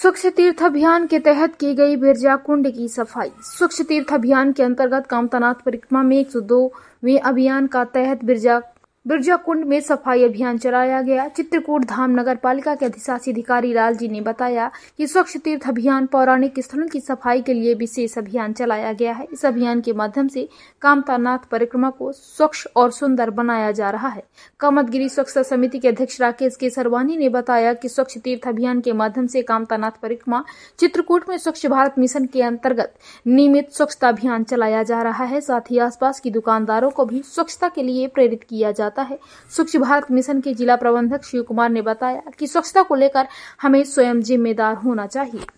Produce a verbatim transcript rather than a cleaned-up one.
स्वच्छ तीर्थ अभियान के तहत की गई बिरजा कुंड की सफाई। स्वच्छ तीर्थ अभियान के अंतर्गत कामतानाथ परिक्रमा में एक सौ दोवें अभियान का तहत बिरजा बिरजा कुंड में सफाई अभियान चलाया गया। चित्रकूट धाम नगर पालिका के अधिशासी अधिकारी लाल जी ने बताया कि स्वच्छ तीर्थ अभियान पौराणिक स्थलों की सफाई के लिए विशेष अभियान चलाया गया है। इस अभियान के माध्यम से कामतानाथ परिक्रमा को स्वच्छ और सुंदर बनाया जा रहा है। कामतगिरी स्वच्छता समिति के अध्यक्ष राकेश के सरवानी ने बताया कि स्वच्छ तीर्थ अभियान के माध्यम से कामतानाथ परिक्रमा चित्रकूट में स्वच्छ भारत मिशन के अंतर्गत नियमित स्वच्छता अभियान चलाया जा रहा है। साथ ही आसपास की दुकानदारों को भी स्वच्छता के लिए प्रेरित किया जाता है। स्वच्छ भारत मिशन के जिला प्रबंधक शिव कुमार ने बताया कि स्वच्छता को लेकर हमें स्वयं जिम्मेदार होना चाहिए।